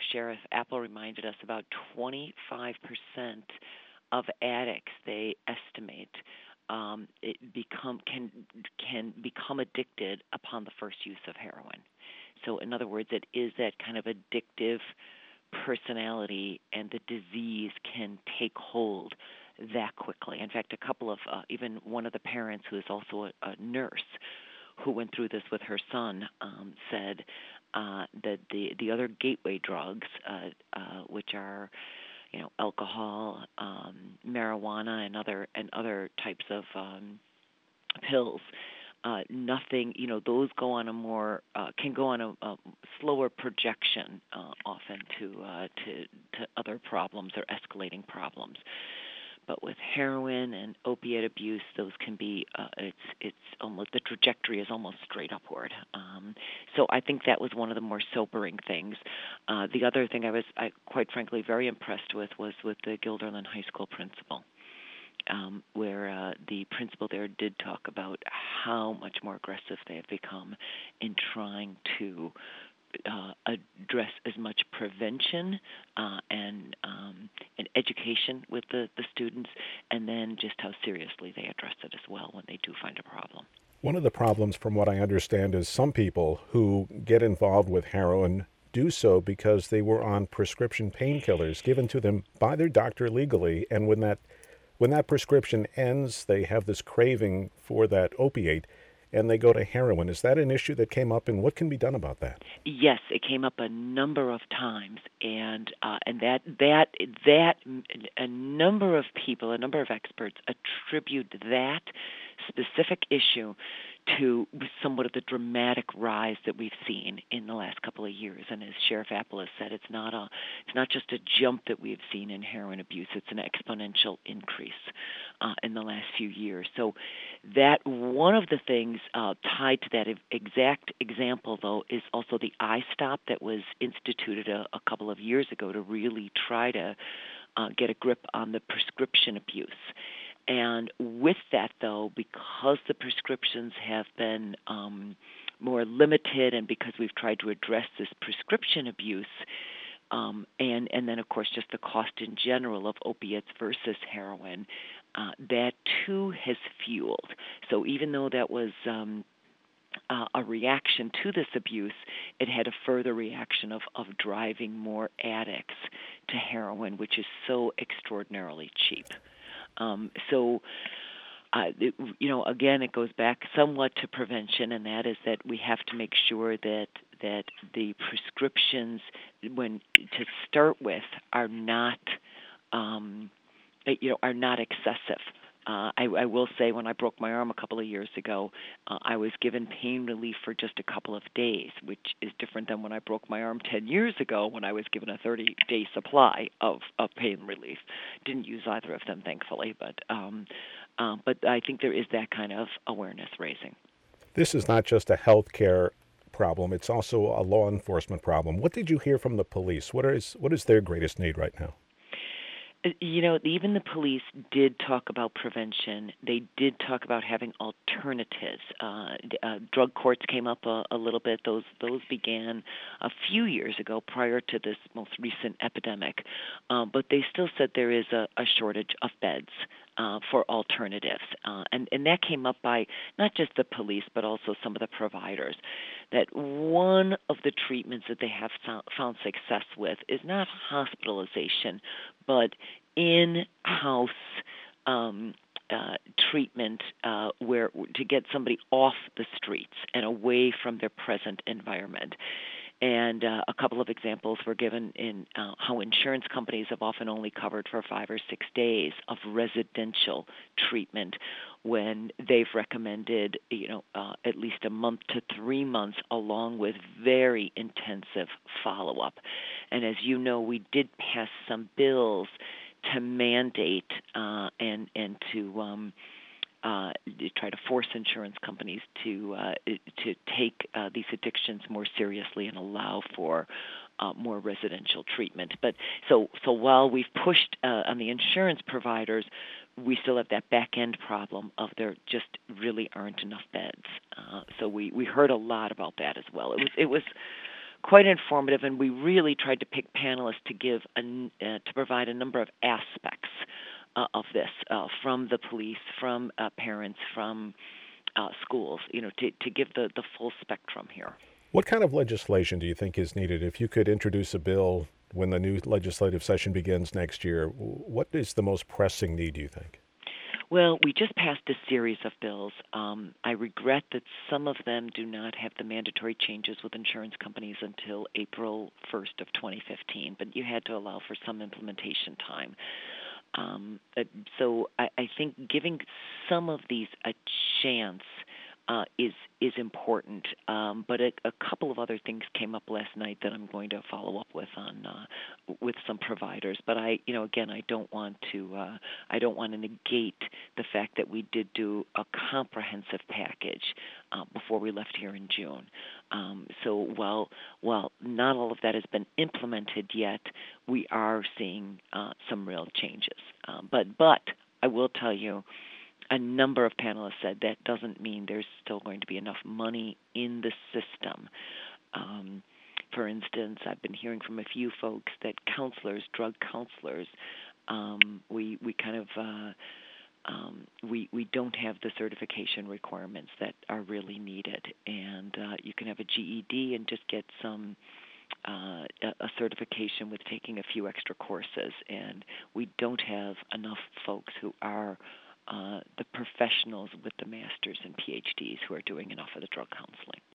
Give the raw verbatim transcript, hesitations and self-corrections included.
Sheriff Apple reminded us, about twenty-five percent of addicts, they estimate, um, it become can can become addicted upon the first use of heroin. So, in other words, it is that kind of addictive personality, and the disease can take hold that quickly. In fact, a couple of, uh, even one of the parents, who is also a, a nurse, who went through this with her son, um, said uh, that the the other gateway drugs, uh, uh, which are, you know, alcohol, um, marijuana, and other and other types of um, pills, uh, nothing, you know, those go on a more uh, can go on a, a slower projection, uh, often to uh, to to other problems or escalating problems. But with heroin and opiate abuse, those can be uh, it's it's almost, the trajectory is almost straight upward. Um, so I think that was one of the more sobering things. Uh, the other thing I was, I, quite frankly, very impressed with was with the Guilderland High School principal, um, where uh, the principal there did talk about how much more aggressive they have become in trying to uh, address as much prevention uh, and um, and education with the, the students, and then just how seriously they address it as well when they do find a problem. One of the problems, from what I understand, is some people who get involved with heroin do so because they were on prescription painkillers given to them by their doctor legally, and when that when that prescription ends, they have this craving for that opiate, and they go to heroin. Is that an issue that came up, and what can be done about that? Yes, it came up a number of times, and uh, and that that that a number of people, a number of experts attribute that specific issue to somewhat of the dramatic rise that we've seen in the last couple of years. And as Sheriff Apple has said, it's not a it's not just a jump that we've seen in heroin abuse; it's an exponential increase uh, in the last few years. So that one of the things uh, tied to that exact example, though, is also the iStop that was instituted a, a couple of years ago to really try to uh, get a grip on the prescription abuse. And with that, though, because the prescriptions have been um, more limited, and because we've tried to address this prescription abuse, um, and and then of course just the cost in general of opiates versus heroin, uh, that too has fueled. So even though that was um, uh, a reaction to this abuse, it had a further reaction of, of driving more addicts to heroin, which is so extraordinarily cheap. Um, so, uh, it, you know, again, it goes back somewhat to prevention, and that is that we have to make sure that that the prescriptions, when to start with, are not, um, you know, are not excessive. Uh, I, I will say, when I broke my arm a couple of years ago, uh, I was given pain relief for just a couple of days, which is different than when I broke my arm ten years ago, when I was given a thirty-day supply of, of pain relief. Didn't use either of them, thankfully, but um, uh, but I think there is that kind of awareness raising. This is not just a health care problem, it's also a law enforcement problem. What did you hear from the police? What is what is their greatest need right now? You know, even the police did talk about prevention. They did talk about having alternatives. Uh, uh, drug courts came up a, a little bit. Those those began a few years ago, prior to this most recent epidemic. Um, but they still said there is a, a shortage of beds uh, for alternatives, uh, and and that came up by not just the police, but also some of the providers. That one of the treatments that they have found success with is not hospitalization, but in-house um, uh, treatment uh, where to get somebody off the streets and away from their present environment. And uh, a couple of examples were given in uh, how insurance companies have often only covered for five or six days of residential treatment, when they've recommended, you know, uh, at least a month to three months, along with very intensive follow-up. And as you know, we did pass some bills to mandate uh, and and to um, uh, try to force insurance companies to uh, to take uh, these addictions more seriously and allow for uh, more residential treatment. But so so while we've pushed uh, on the insurance providers, we still have that back end problem of there just really aren't enough beds. Uh, so we, we heard a lot about that as well. It was it was quite informative, and we really tried to pick panelists to give a, uh, to provide a number of aspects uh, of this uh, from the police, from uh, parents, from uh, schools, you know, to, to give the, the full spectrum here. What kind of legislation do you think is needed? If you could introduce a bill when the new legislative session begins next year, what is the most pressing need, do you think? Well, we just passed a series of bills. Um, I regret that some of them do not have the mandatory changes with insurance companies until April first of twenty fifteen, but you had to allow for some implementation time. Um, uh, so I, I think giving some of these a chance uh, is is important. Um, but a, a couple of other things came up last night that I'm going to follow up with on uh, with some providers. But I, you know, again, I don't want to uh, I don't want to negate the fact that we did do a comprehensive package uh, before we left here in June. Um, so while while not all of that has been implemented yet, we are seeing uh, some real changes. Um, but but I will tell you, a number of panelists said that doesn't mean there's still going to be enough money in the system. Um, for instance, I've been hearing from a few folks that counselors, drug counselors, um, we we kind of uh, um, we we don't have the certification requirements that are really needed, and uh, you can have a G E D and just get some. Uh, a, a certification with taking a few extra courses, and we don't have enough folks who are uh, the professionals with the masters and P H Ds who are doing enough of the drug counseling.